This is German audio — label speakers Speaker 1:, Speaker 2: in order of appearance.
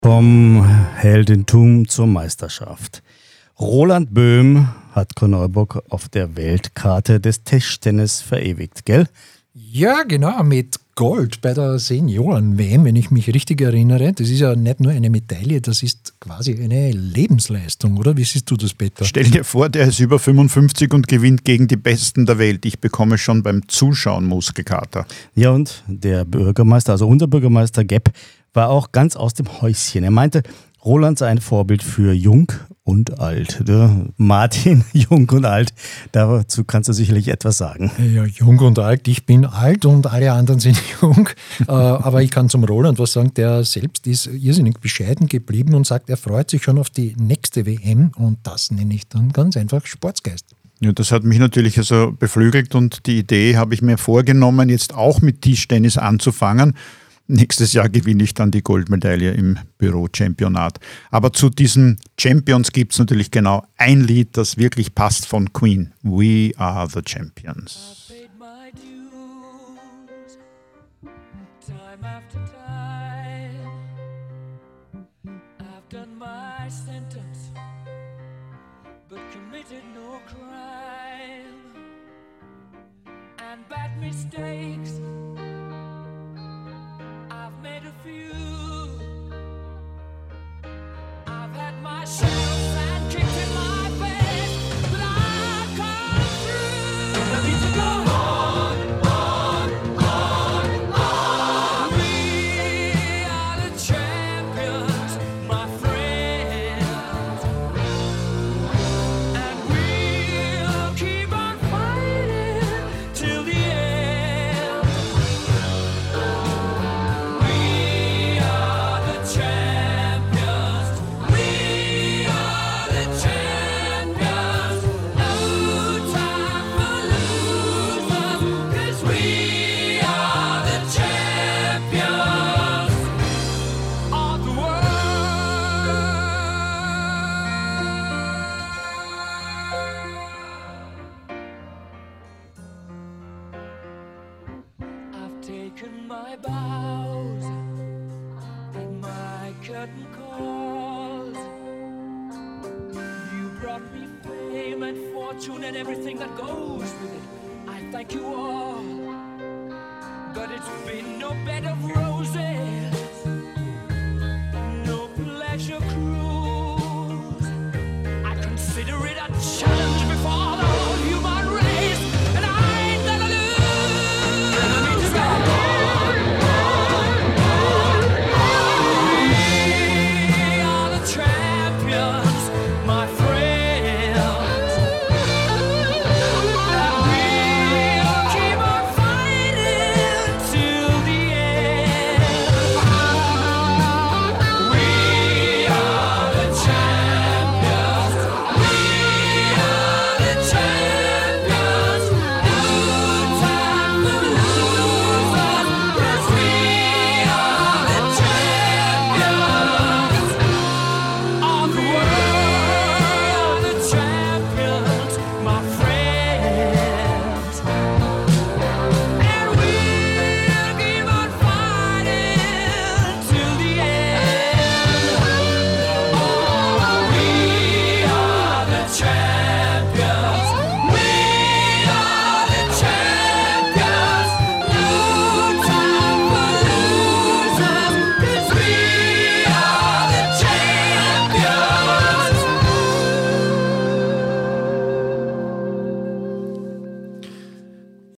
Speaker 1: Vom Heldentum zur Meisterschaft. Roland Böhm hat Korneuburg auf der Weltkarte des Tischtennis verewigt, gell?
Speaker 2: Ja, genau, mit Gold bei der Senioren-WM, wenn ich mich richtig erinnere. Das ist ja nicht nur eine Medaille, das ist quasi eine Lebensleistung, oder? Wie siehst du das, Peter?
Speaker 3: Stell dir vor, der ist über 55 und gewinnt gegen die Besten der Welt. Ich bekomme schon beim Zuschauen Muskelkater.
Speaker 1: Ja, und der Bürgermeister, also unser Bürgermeister Gepp, war auch ganz aus dem Häuschen. Er meinte, Roland sei ein Vorbild für Jung und Alt. Der Martin, Jung und Alt, dazu kannst du sicherlich etwas sagen.
Speaker 2: Ja, jung und alt. Ich bin alt und alle anderen sind jung. Aber ich kann zum Roland was sagen. Der selbst ist irrsinnig bescheiden geblieben und sagt, er freut sich schon auf die nächste WM. Und das nenne ich dann ganz einfach Sportsgeist.
Speaker 3: Ja, das hat mich natürlich also beflügelt und die Idee habe ich mir vorgenommen, jetzt auch mit Tischtennis anzufangen. Nächstes Jahr gewinne ich dann die Goldmedaille im Büro-Championat. Aber zu diesen Champions gibt es natürlich genau ein Lied, das wirklich passt von Queen. We are the champions.
Speaker 4: I've paid my dues, time after time. I've done my sentence, but committed no crime. And bad mistakes, I've made a few. I've had my share of sand kicked in my face, but I've come through. I need to go on. We are the champions, my friends, and we'll keep on fighting till the end. We are the champions. We are the champions. No time for losers, 'cause we are the champions of the world. I've taken my bows and my curtain calls. You brought me fame and fortune and everything that goes with it. I thank you all, but it's been no bed of roses.